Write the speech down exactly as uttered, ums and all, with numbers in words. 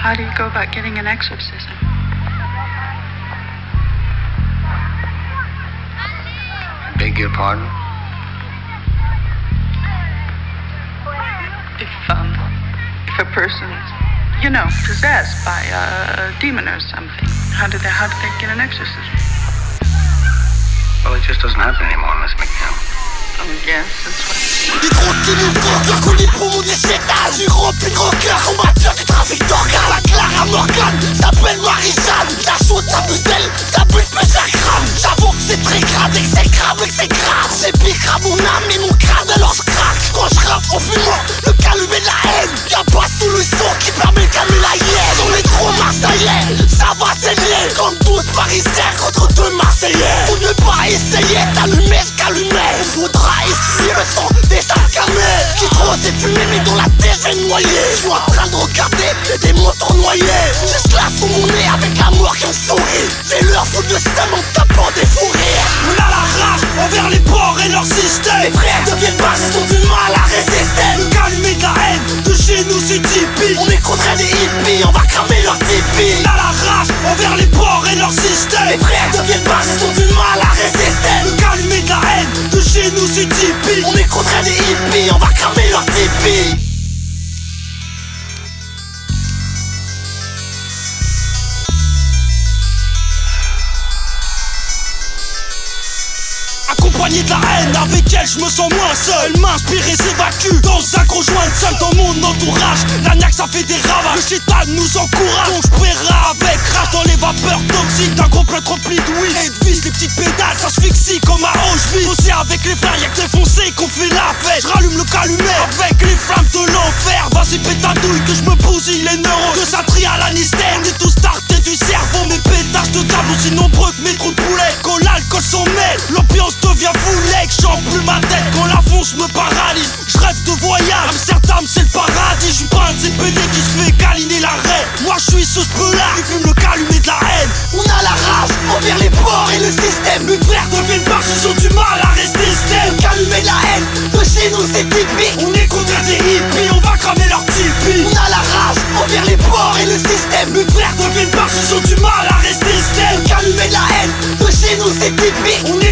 How do you go about getting an exorcism? Beg your pardon? If, um, if a person's, you know, possessed by a demon or something, how do they, how do they get an exorcism? Well, it just doesn't happen anymore, Miss McNeil. Um, yes, that's what. Des trop de mon corps, connu pour mon décétage. Du rempli de rocker, combatteur du trafic d'organes. La Clara Morgane s'appelle Marie-Jeanne. La chaude, sa muselle, sa bulle pèse la crâne. J'avoue que c'est très grave et que c'est grave et que c'est grave. C'est pique à mon âme et mon crâne alors je craque. Quand je rappe en fumant, le calumet de la haine. Y'a pas sous le son qui permet de calmer la hyène. On est trop marseillais, ça va saigner. Comme douze parisiens contre deux marseillais. Faut ne pas essayer d'allumer ce calumet. Faudra essuyer le sang des incarnés. Qui trop c'est fumé mais dans la tête j'ai noyé. Je suis en train de regarder des motos noyés. Juste là sous mon nez avec la mort qui me sourit. J'ai leur faute de seum en tapant des fous rires. On a la rage envers les porcs et leur système. Les frères deviennent barges, ils ont du mal à résister. Le calumet de la haine, de chez nous c'est typique. On est contre des hippies, on va cramer leur tipi. On a la rage envers les porcs et leur système. Les frères deviennent barges, ils ont du mal à résister. Le calumet de la haine, de chez nous c'est typique. On est contre des hippies, on va cramer leur tipi. Accompagné de la haine, avec elle je me sens moins seul. Elle m'inspire et s'évacue dans un gros joint de seul. Dans mon entourage, la niaque ça fait des ravages. Le chétan nous encourage, donc je paierai avec rage. Dans les vapeurs toxiques d'un gros plat rempli de weed. Et de vis, les petites pédales, ça s'asphyxie comme à Auschwitz. Bosser avec les frères, y'a que les foncés qu'on fait la fête. Je rallume le calumet avec les flammes de l'enfer. Vas-y pète ta douille que je me bousille les neurones. De sa tri à Lannister, on est tous startés du cerveau. Mes pétages de table aussi nombreux que mes trous de poulet. Quand l'alcool s'en mêle, l'ambiance devient foulée. J'en plus ma tête quand la fonce me paralyse. Je rêve de voyage, Amsterdam c'est le paradis. Je suis pas un de ces pédés qui se fait câliner la reine. Moi je suis ce speu-là qui fume le calumet de la haine. On a la rage envers les porcs et le système. Mes frères deviennent barges, ils ont du mal à rester stable. Le calumet de la haine, de chez nous c'est typique. On est contre des hippies, on va cramer leur tipi. On a la rage envers les porcs et le système. Mes frères deviennent barges, ils ont du mal à rester stable. Le calumet de la haine, de chez nous c'est typique. On